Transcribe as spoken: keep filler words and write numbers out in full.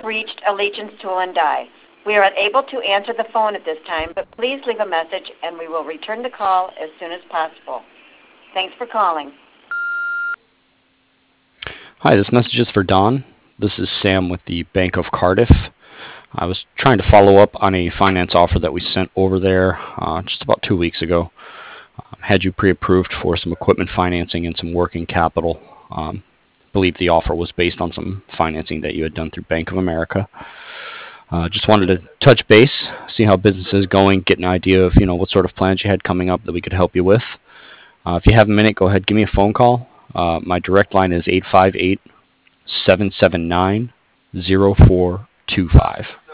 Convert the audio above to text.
have reached Allegiance Tool and Die. We are unable to answer the phone at this time, but please leave a message and we will return the call as soon as possible. Thanks for calling. Hi, this message is for Don. This is Sam with the Bank of Cardiff. I was trying to follow up on a finance offer that we sent over there uh, just about two weeks ago. Um, had you pre-approved for some equipment financing and some working capital. Um, I believe the offer was based on some financing that you had done through Bank of America. Uh, just wanted to touch base, see how business is going, get an idea of you know what sort of plans you had coming up that we could help you with. Uh, if you have a minute, go ahead, give me a phone call. Uh, my direct line is eight five eight, seven seven nine, zero four two five.